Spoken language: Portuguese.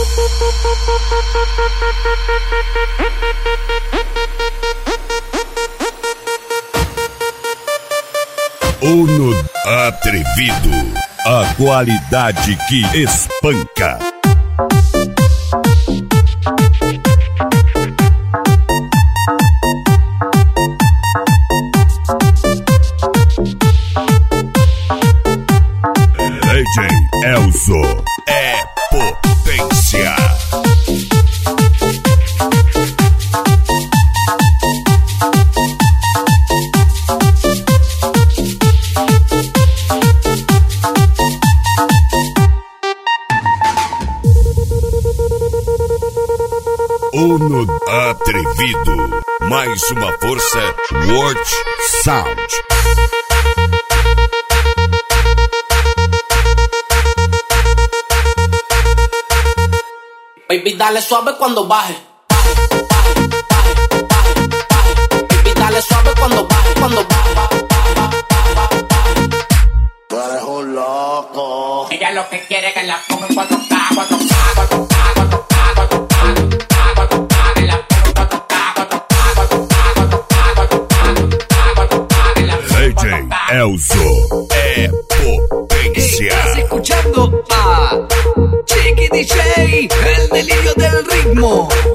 Uno Atrevido, a qualidade que espanca. DJ Elzo é potência. Uno Atrevido, mais uma força World Sound. Baby, dale suave cuando baje. Baby, dale suave cuando baje, cuando baje. Tú eres un loco. Ella lo que quiere es que la ponga en 4K, 4K, 4K, 4K, 4K, 4K, que la ponga en 4K, DJ Elzo é potência. Estás escuchando a Chiqui DJ, el delirio del ritmo.